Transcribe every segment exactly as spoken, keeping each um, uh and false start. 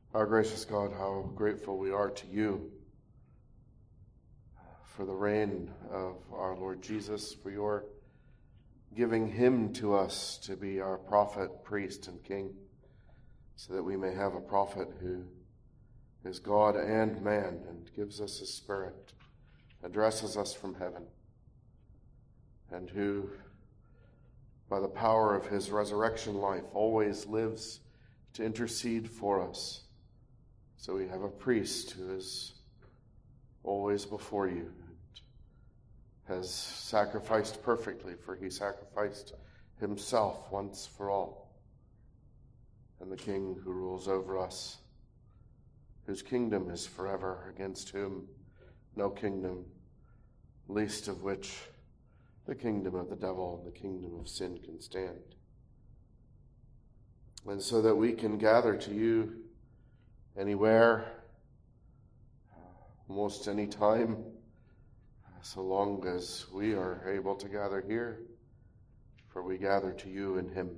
Our gracious God, how grateful we are to you for the reign of our Lord Jesus, for your giving him to us to be our prophet, priest, and king, so that we may have a prophet who is God and man and gives us his Spirit, addresses us from heaven, and who, by the power of his resurrection life, always lives to intercede for us. So we have a priest who is always before you and has sacrificed perfectly, for he sacrificed himself once for all. And the King who rules over us, whose kingdom is forever, against whom no kingdom, least of which the kingdom of the devil and the kingdom of sin can stand. And so that we can gather to you anywhere, almost any time, so long as we are able to gather here, for we gather to you in him.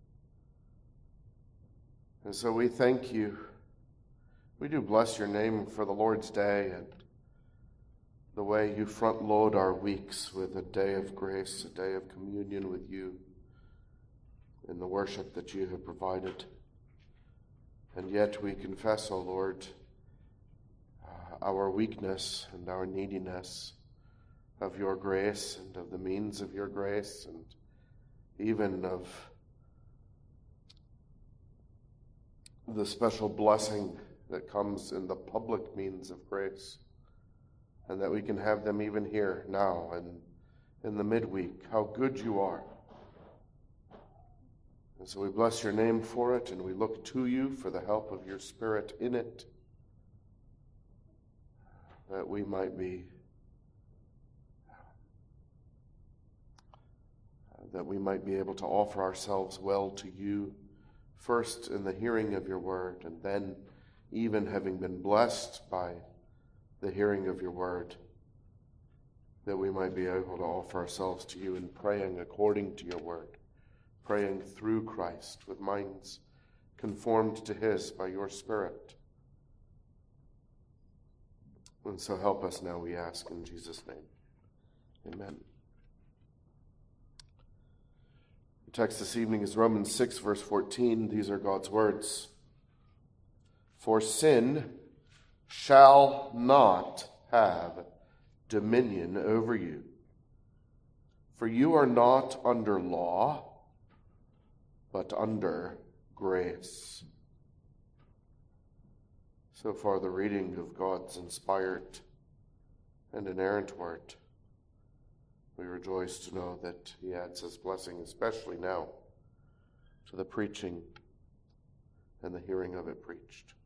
And so we thank you. We do bless your name for the Lord's Day and the way you front load our weeks with a day of grace, a day of communion with you in the worship that you have provided. And yet we confess, O Lord, uh, our weakness and our neediness of your grace and of the means of your grace, and even of the special blessing that comes in the public means of grace, and that we can have them even here now and in the midweek. How good you are. And so we bless your name for it, and we look to you for the help of your Spirit in it, that we might be that we might be able to offer ourselves well to you, first in the hearing of your word, and then even having been blessed by the hearing of your word, that we might be able to offer ourselves to you in praying according to your word, praying through Christ with minds conformed to his by your Spirit. And so help us now, we ask in Jesus' name. Amen. The text this evening is Romans six, verse fourteen. These are God's words. For sin shall not have dominion over you, for you are not under law, but under grace. So far, the reading of God's inspired and inerrant word. We rejoice to know that he adds his blessing, especially now, to the preaching and the hearing of it preached.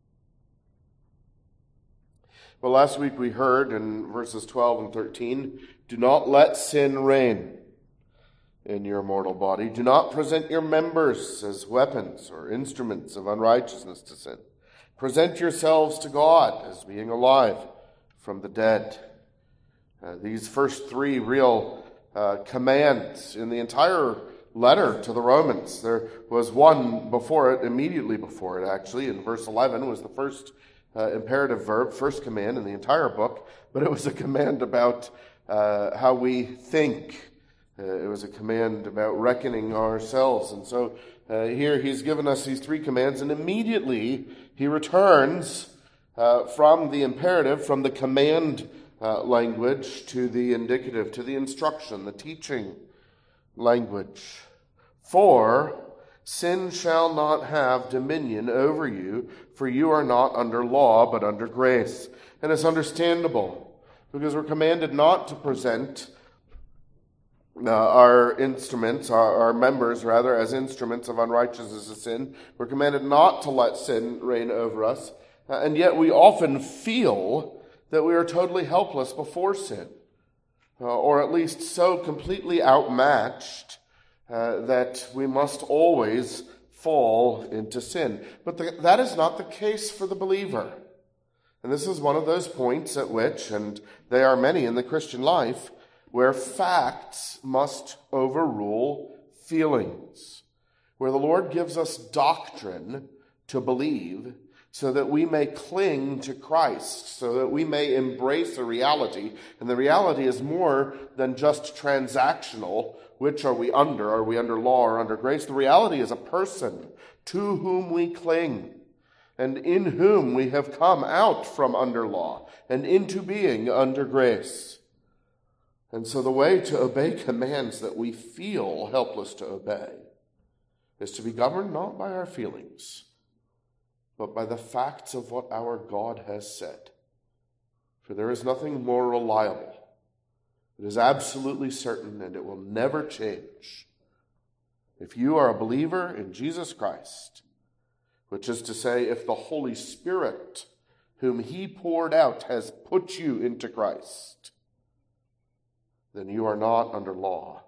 Well, last week we heard in verses twelve and thirteen, do not let sin reign in your mortal body. Do not present your members as weapons or instruments of unrighteousness to sin. Present yourselves to God as being alive from the dead. Uh, these first three real uh, commands in the entire letter to the Romans. There was one before it, immediately before it actually, in verse eleven was the first uh, imperative verb, first command in the entire book, but it was a command about uh, how we think. Uh, it was a command about reckoning ourselves. And so uh, here he's given us these three commands, and immediately he returns uh, from the imperative, from the command uh, language to the indicative, to the instruction, the teaching language. For sin shall not have dominion over you, for you are not under law, but under grace. And it's understandable, because we're commanded not to present Uh, our instruments, our, our members rather, as instruments of unrighteousness of sin. We're commanded not to let sin reign over us. Uh, and yet we often feel that we are totally helpless before sin. Uh, or at least so completely outmatched uh, that we must always fall into sin. But the, that is not the case for the believer. And this is one of those points at which, and they are many in the Christian life, where facts must overrule feelings, where the Lord gives us doctrine to believe so that we may cling to Christ, so that we may embrace a reality. And the reality is more than just transactional. Which are we under? Are we under law or under grace? The reality is a person to whom we cling, and in whom we have come out from under law and into being under grace. And so the way to obey commands that we feel helpless to obey is to be governed not by our feelings, but by the facts of what our God has said. For there is nothing more reliable. It is absolutely certain, and it will never change. If you are a believer in Jesus Christ, which is to say, if the Holy Spirit, whom he poured out, has put you into Christ, then you are not under law,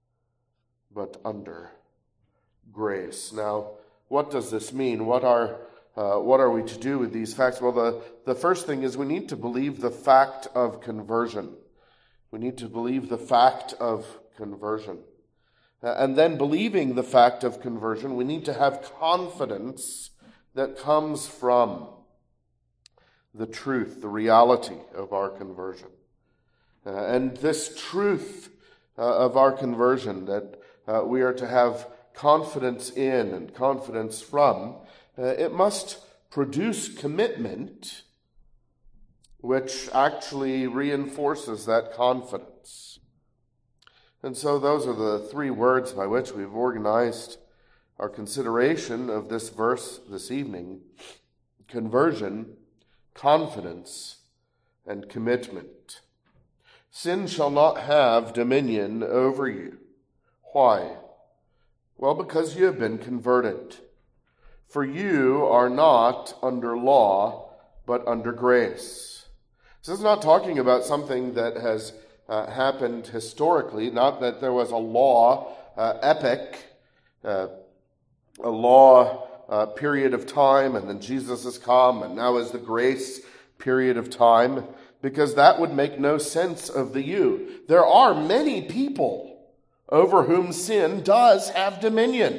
but under grace. Now, what does this mean? What are uh, what are we to do with these facts? Well, the, the first thing is we need to believe the fact of conversion. We need to believe the fact of conversion. Uh, and then believing the fact of conversion, we need to have confidence that comes from the truth, the reality of our conversion. Uh, and this truth uh, of our conversion that uh, we are to have confidence in and confidence from, uh, it must produce commitment, which actually reinforces that confidence. And so those are the three words by which we've organized our consideration of this verse this evening: conversion, confidence, and commitment. Sin shall not have dominion over you. Why? Well, because you have been converted. For you are not under law, but under grace. This is not talking about something that has uh, happened historically, not that there was a law uh, epic, uh, a law uh, period of time, and then Jesus has come, and now is the grace period of time, because that would make no sense of the you. There are many people over whom sin does have dominion,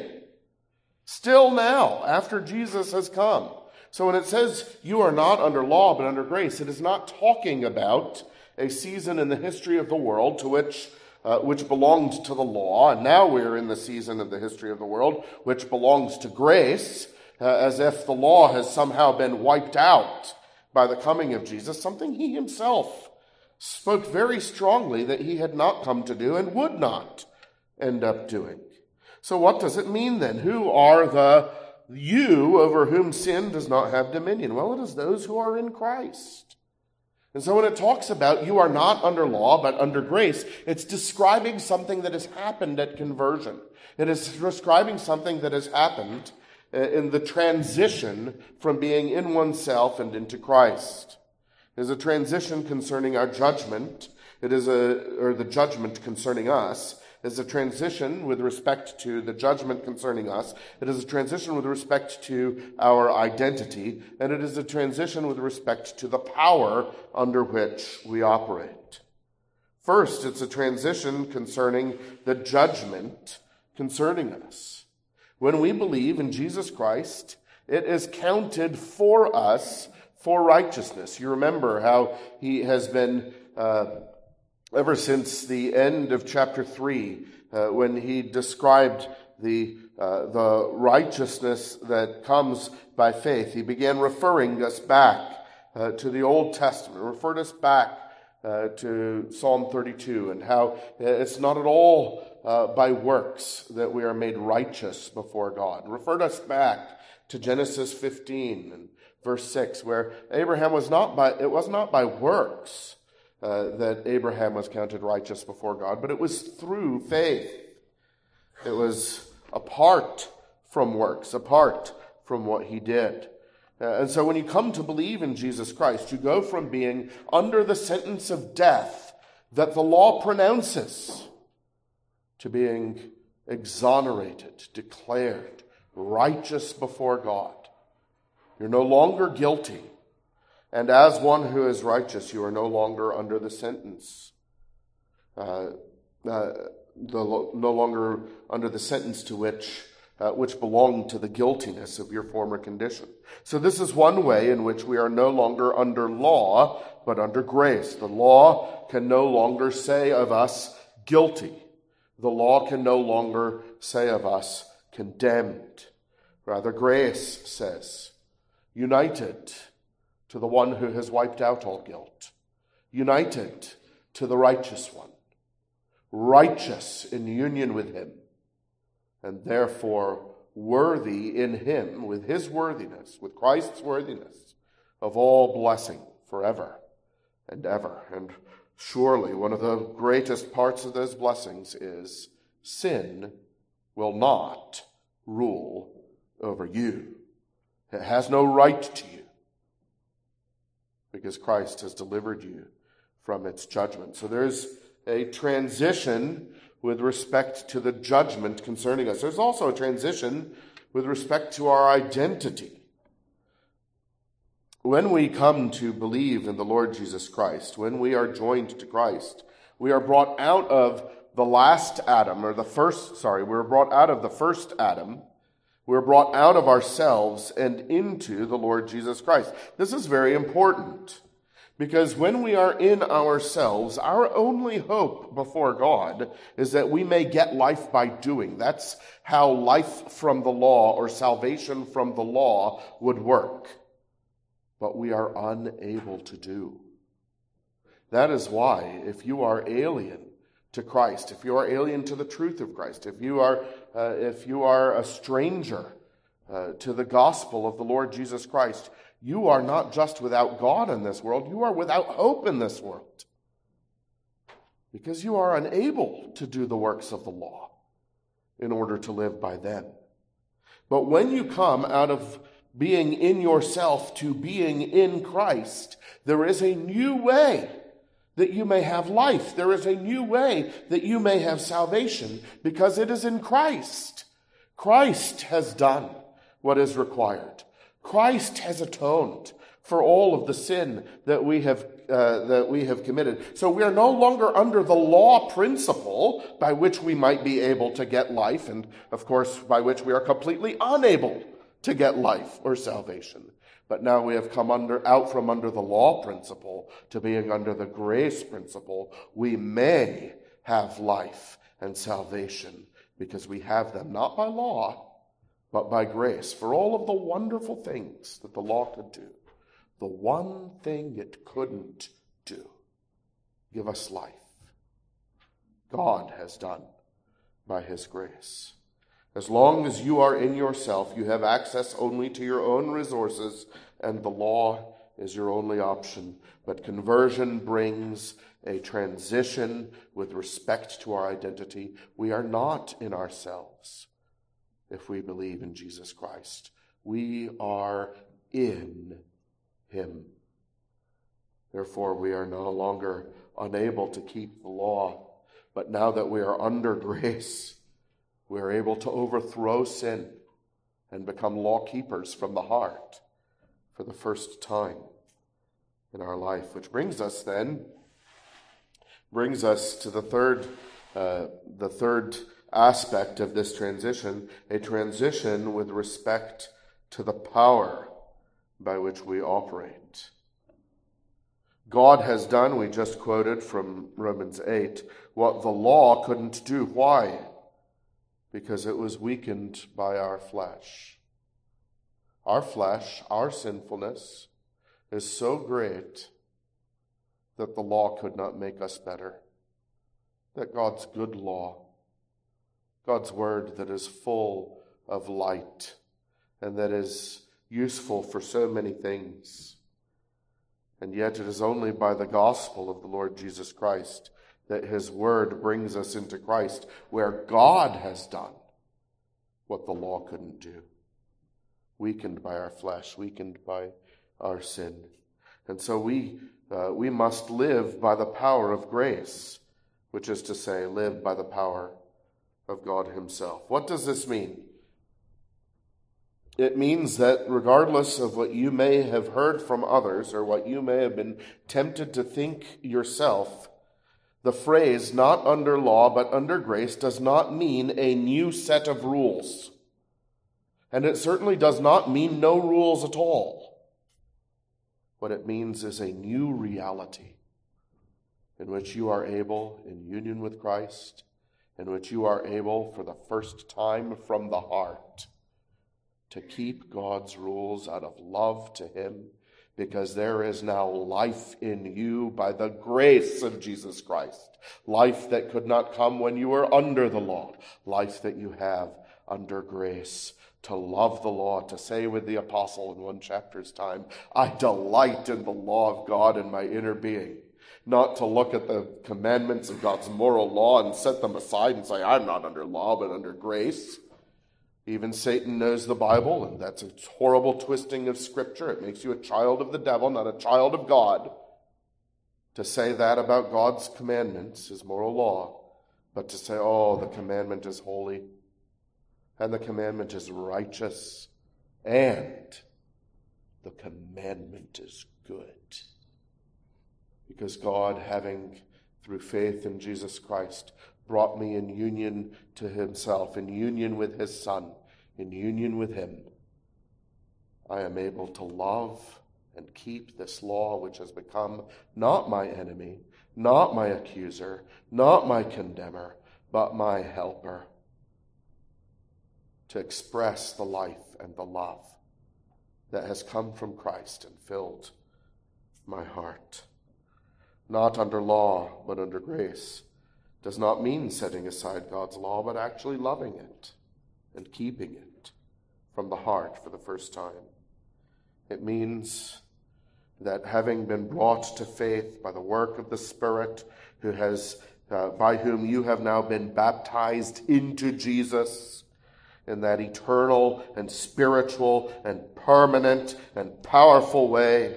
still now, after Jesus has come. So when it says you are not under law but under grace, it is not talking about a season in the history of the world to which uh, which belonged to the law, and now we're in the season of the history of the world which belongs to grace, uh, as if the law has somehow been wiped out by the coming of Jesus, something he himself spoke very strongly that he had not come to do and would not end up doing. So what does it mean then? Who are the you over whom sin does not have dominion? Well, it is those who are in Christ. And so when it talks about you are not under law, but under grace, it's describing something that has happened at conversion. It is describing something that has happened in the transition from being in oneself and into Christ. It is a transition concerning our judgment. It is a, or the judgment concerning us. It is a transition with respect to the judgment concerning us. It is a transition with respect to our identity. And it is a transition with respect to the power under which we operate. First, it's a transition concerning the judgment concerning us. When we believe in Jesus Christ, it is counted for us for righteousness. You remember how he has been uh, ever since the end of chapter three, uh, when he described the uh, the righteousness that comes by faith, he began referring us back uh, to the Old Testament, referred us back uh, to Psalm thirty-two, and how it's not at all uh, by works that we are made righteous before God. Referred us back to Genesis fifteen and verse six, where Abraham was not by it was not by works Uh, that Abraham was counted righteous before God, but it was through faith. It was apart from works, apart from what he did. Uh, and so when you come to believe in Jesus Christ, you go from being under the sentence of death that the law pronounces to being exonerated, declared righteous before God. You're no longer guilty. And as one who is righteous, you are no longer under the sentence, uh, uh, the, no longer under the sentence to which uh, which belong to the guiltiness of your former condition. So this is one way in which we are no longer under law, but under grace. The law can no longer say of us guilty. The law can no longer say of us condemned. Rather, grace says, united to the one who has wiped out all guilt, united to the righteous one, righteous in union with him, and therefore worthy in him, with his worthiness, with Christ's worthiness, of all blessing forever and ever. And surely one of the greatest parts of those blessings is sin will not rule over you. It has no right to you, because Christ has delivered you from its judgment. So there's a transition with respect to the judgment concerning us. There's also a transition with respect to our identity. When we come to believe in the Lord Jesus Christ, when we are joined to Christ, we are brought out of the last Adam, or the first, sorry, we're brought out of the first Adam. We're brought out of ourselves and into the Lord Jesus Christ. This is very important, because when we are in ourselves, our only hope before God is that we may get life by doing. That's how life from the law, or salvation from the law, would work. But we are unable to do. That is why, if you are alien to Christ, if you are alien to the truth of Christ, if you are uh, if you are a stranger uh, to the gospel of the Lord Jesus Christ, you are not just without God in this world, you are without hope in this world, because you are unable to do the works of the law in order to live by them. But when you come out of being in yourself to being in Christ, there is a new way that you may have life. There is a new way that you may have salvation, because it is in Christ. Christ has done what is required. Christ has atoned for all of the sin that we have uh, that we have committed. So we are no longer under the law principle by which we might be able to get life, and of course by which we are completely unable to get life or salvation. But now we have come under out from under the law principle to being under the grace principle. We may have life and salvation because we have them not by law, but by grace. For all of the wonderful things that the law could do, the one thing it couldn't do, give us life, God has done by his grace. As long as you are in yourself, you have access only to your own resources, and the law is your only option. But conversion brings a transition with respect to our identity. We are not in ourselves if we believe in Jesus Christ. We are in him. Therefore, we are no longer unable to keep the law, but now that we are under grace, we are able to overthrow sin and become law keepers from the heart for the first time in our life. Which brings us then, brings us to the third, uh, the third aspect of this transition, a transition with respect to the power by which we operate. God has done, we just quoted from Romans eight, what the law couldn't do. Why? Because it was weakened by our flesh. Our flesh, our sinfulness, is so great that the law could not make us better. That God's good law, God's word that is full of light and that is useful for so many things. And yet it is only by the gospel of the Lord Jesus Christ that his word brings us into Christ, where God has done what the law couldn't do. Weakened by our flesh, weakened by our sin. And so we uh, we must live by the power of grace, which is to say, live by the power of God himself. What does this mean? It means that regardless of what you may have heard from others or what you may have been tempted to think yourself, the phrase, not under law, but under grace, does not mean a new set of rules. And it certainly does not mean no rules at all. What it means is a new reality in which you are able, in union with Christ, in which you are able for the first time from the heart to keep God's rules out of love to him, because there is now life in you by the grace of Jesus Christ. Life that could not come when you were under the law. Life that you have under grace. To love the law, to say with the apostle in one chapter's time, I delight in the law of God in my inner being. Not to look at the commandments of God's moral law and set them aside and say, I'm not under law, but under grace. Even Satan knows the Bible, and that's a horrible twisting of Scripture. It makes you a child of the devil, not a child of God. To say that about God's commandments, his moral law, but to say, oh, the commandment is holy, and the commandment is righteous, and the commandment is good. Because God, having, through faith in Jesus Christ, brought me in union to himself, in union with his Son, in union with him, I am able to love and keep this law which has become not my enemy, not my accuser, not my condemner, but my helper, to express the life and the love that has come from Christ and filled my heart. Not under law, but under grace, does not mean setting aside God's law, but actually loving it and keeping it from the heart for the first time. It means that having been brought to faith by the work of the Spirit, who has, uh, by whom you have now been baptized into Jesus, in that eternal and spiritual and permanent and powerful way,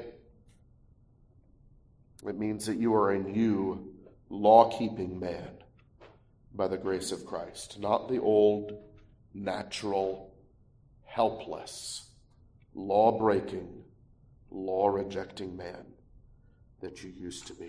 it means that you are a new law-keeping man by the grace of Christ, not the old, natural, helpless, law-breaking, law-rejecting man that you used to be.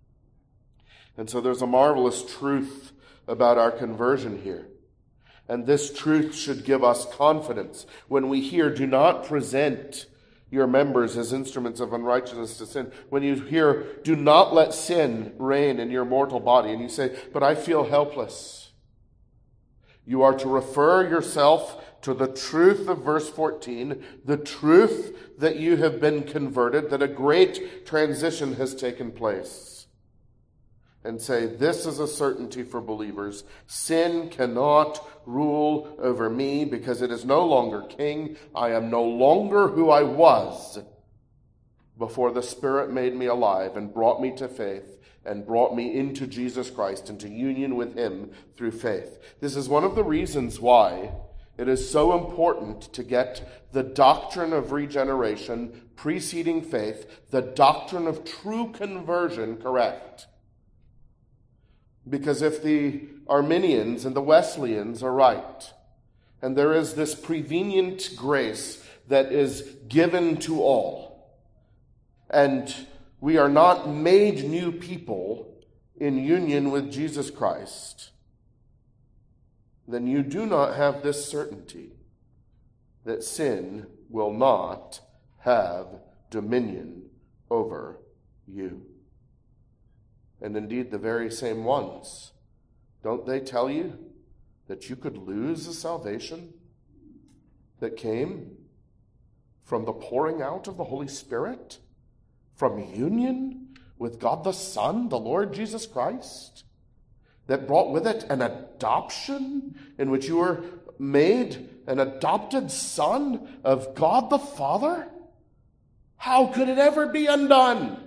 And so there's a marvelous truth about our conversion here. And this truth should give us confidence when we hear, do not present your members as instruments of unrighteousness to sin. When you hear, do not let sin reign in your mortal body, and you say, but I feel helpless. You are to refer yourself to the truth of verse fourteen, the truth that you have been converted, that a great transition has taken place. And say, this is a certainty for believers. Sin cannot rule over me because it is no longer king. I am no longer who I was before the Spirit made me alive and brought me to faith and brought me into Jesus Christ, into union with him through faith. This is one of the reasons why it is so important to get the doctrine of regeneration preceding faith, the doctrine of true conversion, correct. Because if the Arminians and the Wesleyans are right, and there is this prevenient grace that is given to all, and we are not made new people in union with Jesus Christ, then you do not have this certainty that sin will not have dominion over you. And indeed, the very same ones, don't they tell you that you could lose the salvation that came from the pouring out of the Holy Spirit, from union with God the Son, the Lord Jesus Christ, that brought with it an adoption in which you were made an adopted son of God the Father? How could it ever be undone?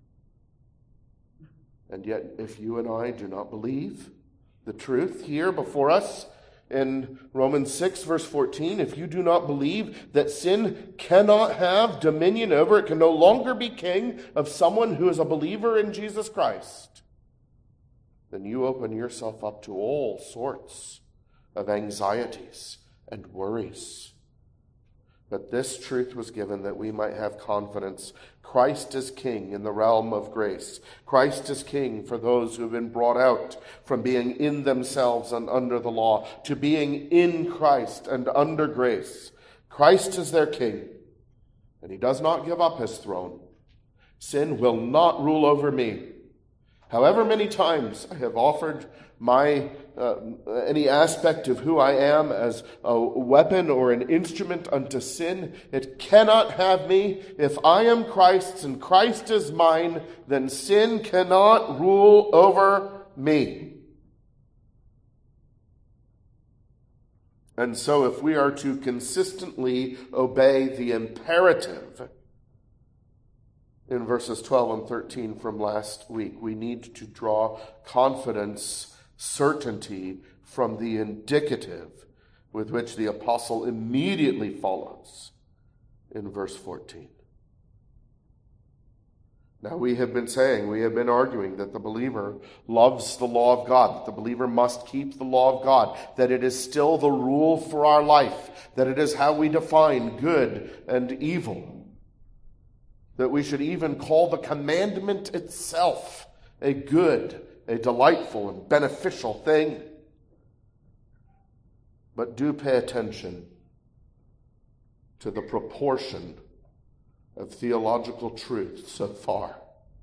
And yet, if you and I do not believe the truth here before us in Romans six, verse fourteen, if you do not believe that sin cannot have dominion over, it can no longer be king of someone who is a believer in Jesus Christ, then you open yourself up to all sorts of anxieties and worries. But this truth was given that we might have confidence. Christ is king in the realm of grace. Christ is king for those who have been brought out from being in themselves and under the law to being in Christ and under grace. Christ is their king, and he does not give up his throne, sin will not rule over me. However many times I have offered my uh, any aspect of who I am as a weapon or an instrument unto sin, it cannot have me. If I am Christ's and Christ is mine, then sin cannot rule over me. And so if we are to consistently obey the imperative in verses twelve and thirteen from last week, we need to draw confidence, certainty from the indicative with which the apostle immediately follows in verse fourteen. Now, we have been saying, we have been arguing that the believer loves the law of God, that the believer must keep the law of God, that it is still the rule for our life, that it is how we define good and evil, that we should even call the commandment itself a good, a delightful and beneficial thing. But do pay attention to the proportion of theological truth so far,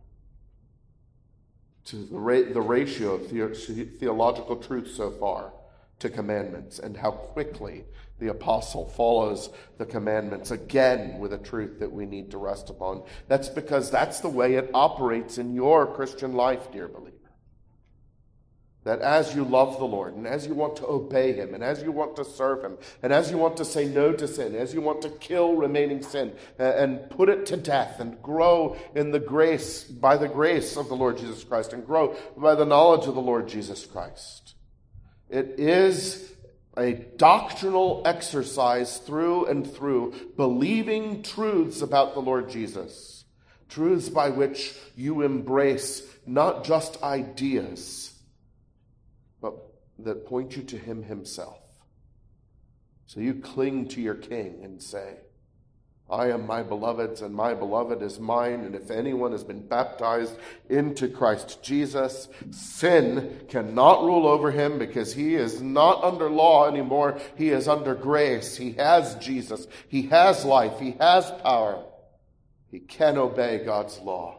to the, ra- the ratio of the- theological truth so far to commandments, and how quickly the apostle follows the commandments again with a truth that we need to rest upon. That's because that's the way it operates in your Christian life, dear believer. That as you love the Lord, and as you want to obey him, and as you want to serve him, and as you want to say no to sin, as you want to kill remaining sin, and put it to death, and grow in the grace, by the grace of the Lord Jesus Christ, and grow by the knowledge of the Lord Jesus Christ. It is a doctrinal exercise through and through, believing truths about the Lord Jesus, truths by which you embrace not just ideas, but that point you to him himself. So you cling to your king and say, I am my beloved's and my beloved is mine, and if anyone has been baptized into Christ Jesus, sin cannot rule over him because he is not under law anymore. He is under grace. He has Jesus. He has life. He has power. He can obey God's law.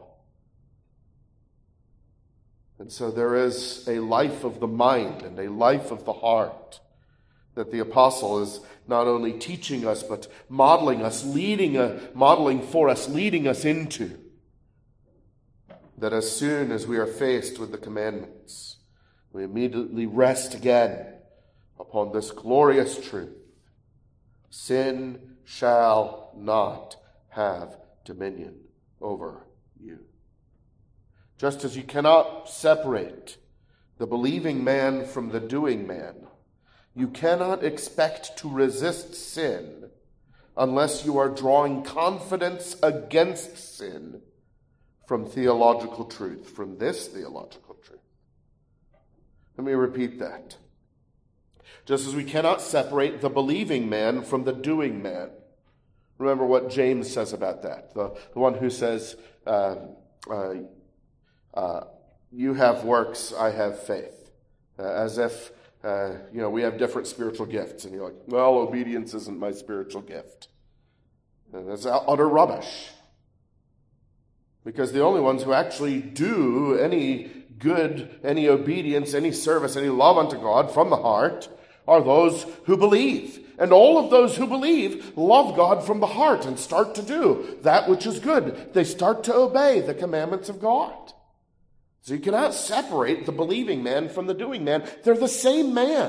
And so there is a life of the mind and a life of the heart that the apostle is not only teaching us, but modeling us, leading, a, modeling for us, leading us into. That as soon as we are faced with the commandments, we immediately rest again upon this glorious truth. Sin shall not have dominion over you. Just as you cannot separate the believing man from the doing man, you cannot expect to resist sin unless you are drawing confidence against sin from theological truth, from this theological truth. Let me repeat that. Just as we cannot separate the believing man from the doing man. Remember what James says about that. The, the one who says, uh, uh, Uh, you have works, I have faith. Uh, as if, uh, you know, we have different spiritual gifts. And you're like, well, obedience isn't my spiritual gift. And that's utter rubbish. Because the only ones who actually do any good, any obedience, any service, any love unto God from the heart are those who believe. And all of those who believe love God from the heart and start to do that which is good. They start to obey the commandments of God. So you cannot separate the believing man from the doing man. They're the same man.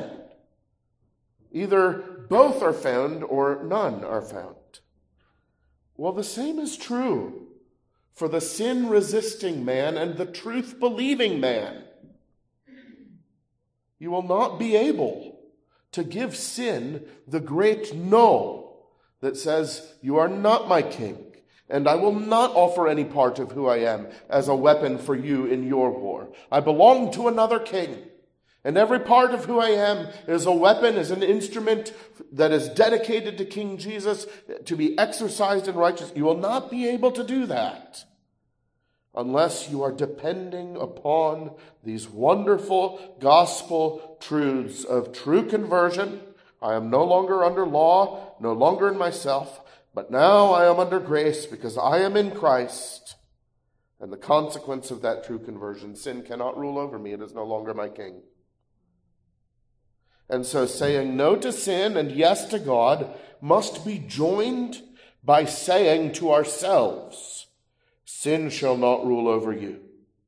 Either both are found or none are found. Well, the same is true for the sin-resisting man and the truth-believing man. You will not be able to give sin the great no that says, you are not my king. And I will not offer any part of who I am as a weapon for you in your war. I belong to another king. And every part of who I am is a weapon, is an instrument that is dedicated to King Jesus to be exercised in righteousness. You will not be able to do that unless you are depending upon these wonderful gospel truths of true conversion, I am no longer under law, no longer in myself, but now I am under grace because I am in Christ. And the consequence of that true conversion, sin cannot rule over me. It is no longer my king. And so saying no to sin and yes to God must be joined by saying to ourselves, sin shall not rule over you.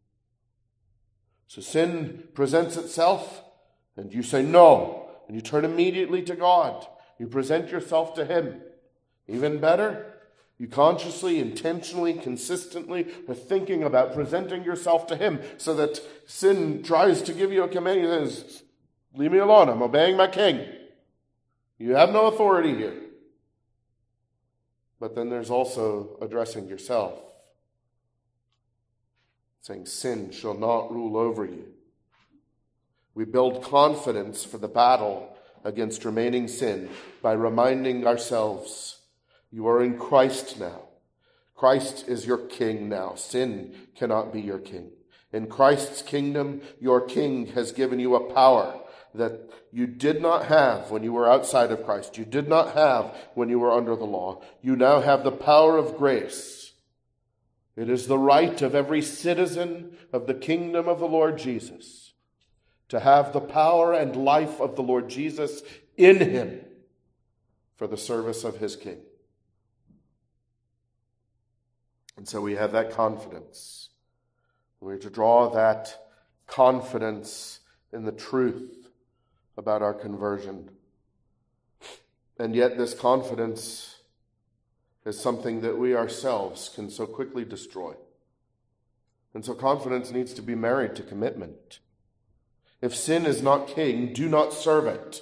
So sin presents itself and you say no, and you turn immediately to God. You present yourself to Him. Even better, you consciously, intentionally, consistently are thinking about presenting yourself to Him so that sin tries to give you a command. He says, leave me alone. I'm obeying my king. You have no authority here. But then there's also addressing yourself, saying sin shall not rule over you. We build confidence for the battle against remaining sin by reminding ourselves, you are in Christ now. Christ is your king now. Sin cannot be your king. In Christ's kingdom, your king has given you a power that you did not have when you were outside of Christ. You did not have when you were under the law. You now have the power of grace. It is the right of every citizen of the kingdom of the Lord Jesus to have the power and life of the Lord Jesus in him for the service of his king. And so we have that confidence. We're to draw that confidence in the truth about our conversion. And yet this confidence is something that we ourselves can so quickly destroy. And so confidence needs to be married to commitment. If sin is not king, do not serve it.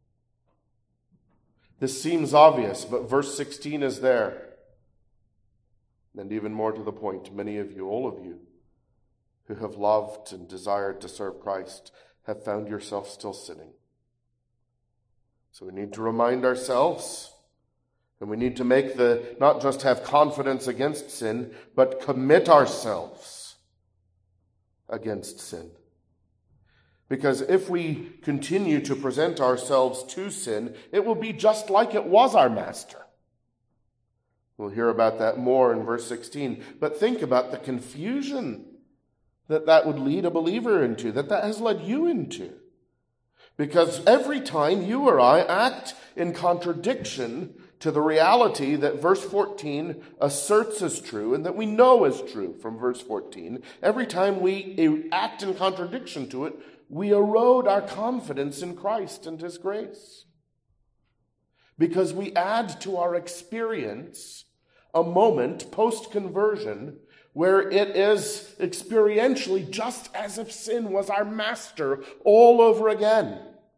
This seems obvious, but verse sixteen is there. And even more to the point, many of you, all of you, who have loved and desired to serve Christ, have found yourself still sinning. So we need to remind ourselves, and we need to make the, not just have confidence against sin, but commit ourselves against sin. Because if we continue to present ourselves to sin, it will be just like it was our master. We'll hear about that more in verse sixteen. But think about the confusion that that would lead a believer into, that that has led you into. Because every time you or I act in contradiction to the reality that verse fourteen asserts as true and that we know is true from verse fourteen, every time we act in contradiction to it, we erode our confidence in Christ and his grace. Because we add to our experience a moment post-conversion where it is experientially just as if sin was our master all over again.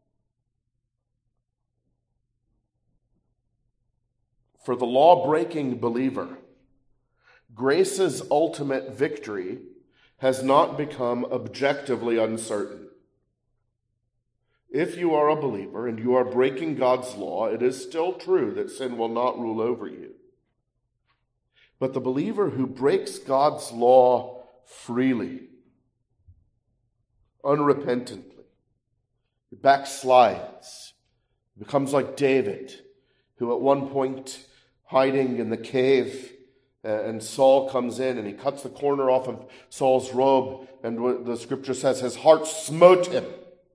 For the law-breaking believer, grace's ultimate victory has not become objectively uncertain. If you are a believer and you are breaking God's law, it is still true that sin will not rule over you. But the believer who breaks God's law freely, unrepentantly, backslides, becomes like David, who at one point hiding in the cave, uh, and Saul comes in and he cuts the corner off of Saul's robe, and what the scripture says, his heart smote him.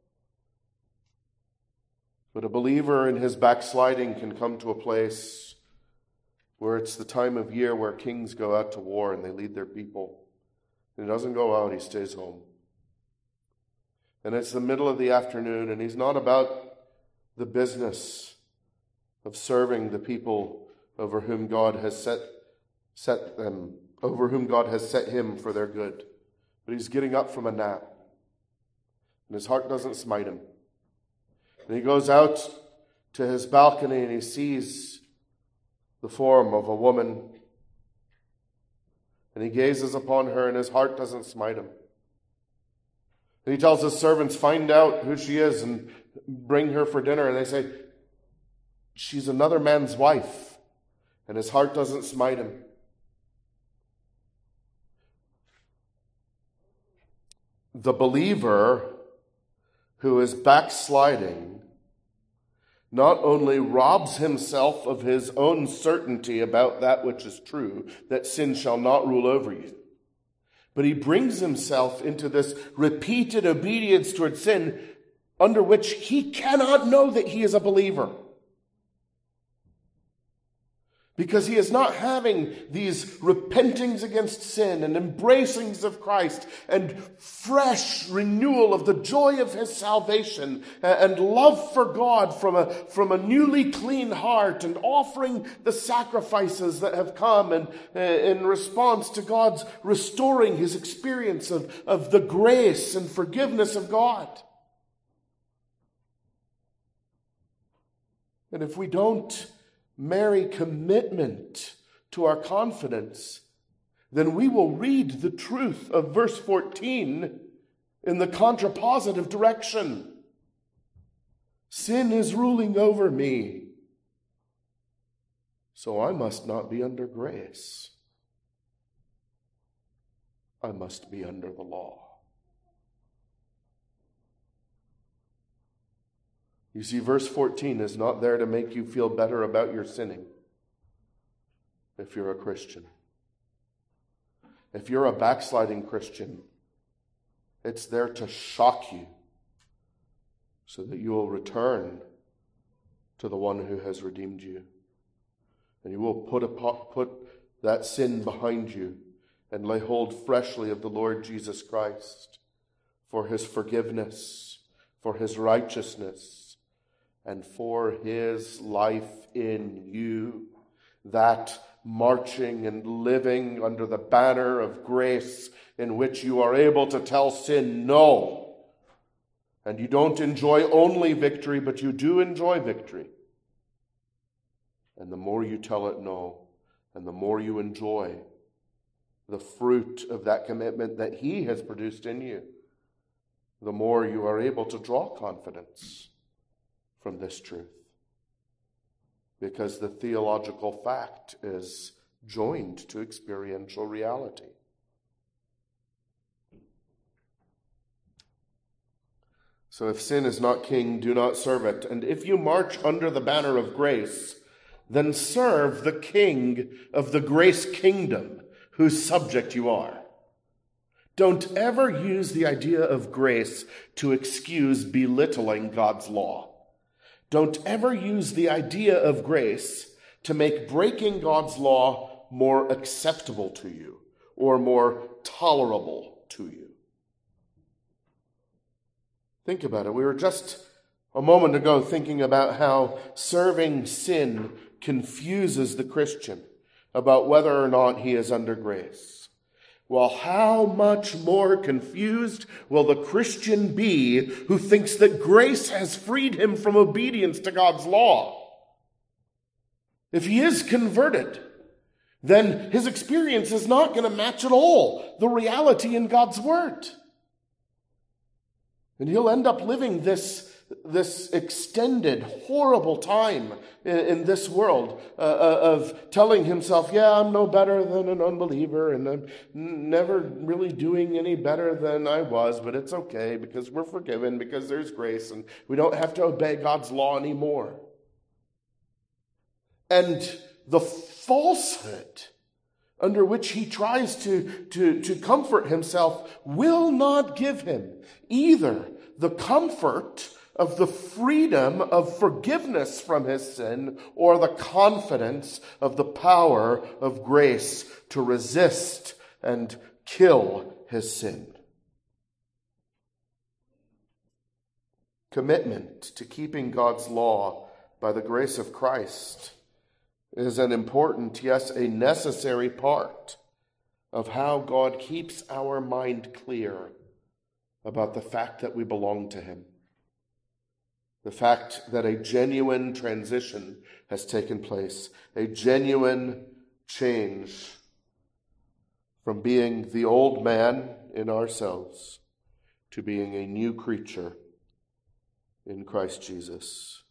But a believer in his backsliding can come to a place where it's the time of year where kings go out to war and they lead their people. And he doesn't go out, he stays home. And it's the middle of the afternoon, and he's not about the business of serving the people over whom God has set, set them, over whom God has set him for their good. But he's getting up from a nap, and his heart doesn't smite him. And he goes out to his balcony and he sees the form of a woman. And he gazes upon her and his heart doesn't smite him. And he tells his servants, find out who she is and bring her for dinner. And they say, she's another man's wife. And his heart doesn't smite him. The believer who is backsliding not only robs himself of his own certainty about that which is true, that sin shall not rule over you, but he brings himself into this repeated obedience towards sin under which he cannot know that he is a believer. Because he is not having these repentings against sin and embracings of Christ and fresh renewal of the joy of his salvation and love for God from a, from a newly clean heart and offering the sacrifices that have come and, uh, in response to God's restoring his experience of, of the grace and forgiveness of God. And if we don't marry commitment to our confidence, then we will read the truth of verse fourteen in the contrapositive direction. Sin is ruling over me, so I must not be under grace. I must be under the law. You see, verse fourteen is not there to make you feel better about your sinning if you're a Christian. If you're a backsliding Christian, it's there to shock you so that you will return to the one who has redeemed you. And you will put, a, put that sin behind you and lay hold freshly of the Lord Jesus Christ for his forgiveness, for his righteousness, and for his life in you, that marching and living under the banner of grace in which you are able to tell sin no. And you don't enjoy only victory, but you do enjoy victory. And the more you tell it no, and the more you enjoy the fruit of that commitment that he has produced in you, the more you are able to draw confidence from this truth. Because the theological fact is joined to experiential reality. So if sin is not king, do not serve it. And if you march under the banner of grace, then serve the king of the grace kingdom, whose subject you are. Don't ever use the idea of grace to excuse belittling God's law. Don't ever use the idea of grace to make breaking God's law more acceptable to you or more tolerable to you. Think about it. We were just a moment ago thinking about how serving sin confuses the Christian about whether or not he is under grace. Well, how much more confused will the Christian be who thinks that grace has freed him from obedience to God's law? If he is converted, then his experience is not going to match at all the reality in God's word. And he'll end up living this this extended, horrible time in, in this world uh, of telling himself, yeah, I'm no better than an unbeliever, and I'm never really doing any better than I was, but it's okay because we're forgiven, because there's grace, and we don't have to obey God's law anymore. And the falsehood under which he tries to, to, to comfort himself will not give him either the comfort of the freedom of forgiveness from his sin or the confidence of the power of grace to resist and kill his sin. Commitment to keeping God's law by the grace of Christ is an important, yes, a necessary part of how God keeps our mind clear about the fact that we belong to him. The fact that a genuine transition has taken place, a genuine change from being the old man in ourselves to being a new creature in Christ Jesus.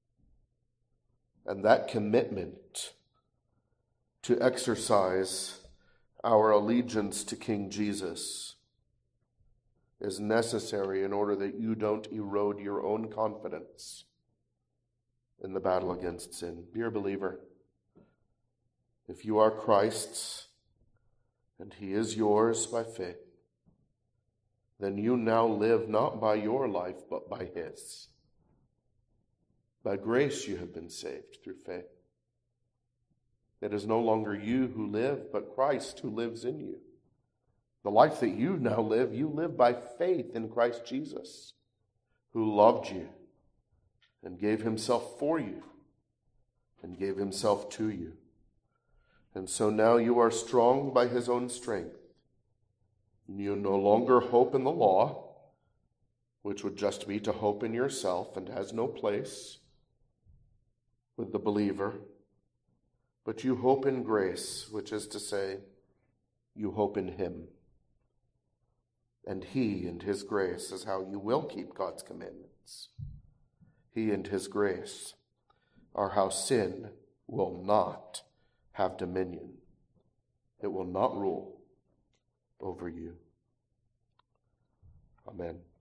And that commitment to exercise our allegiance to King Jesus is necessary in order that you don't erode your own confidence in the battle against sin. Dear believer, if you are Christ's, and he is yours by faith, then you now live not by your life, but by his. By grace you have been saved through faith. It is no longer you who live, but Christ who lives in you. The life that you now live, you live by faith in Christ Jesus, who loved you and gave himself for you and gave himself to you. And so now you are strong by his own strength. You no longer hope in the law, which would just be to hope in yourself and has no place with the believer. But you hope in grace, which is to say, you hope in him. And he and his grace is how you will keep God's commandments. He and his grace are how sin will not have dominion. It will not rule over you. Amen.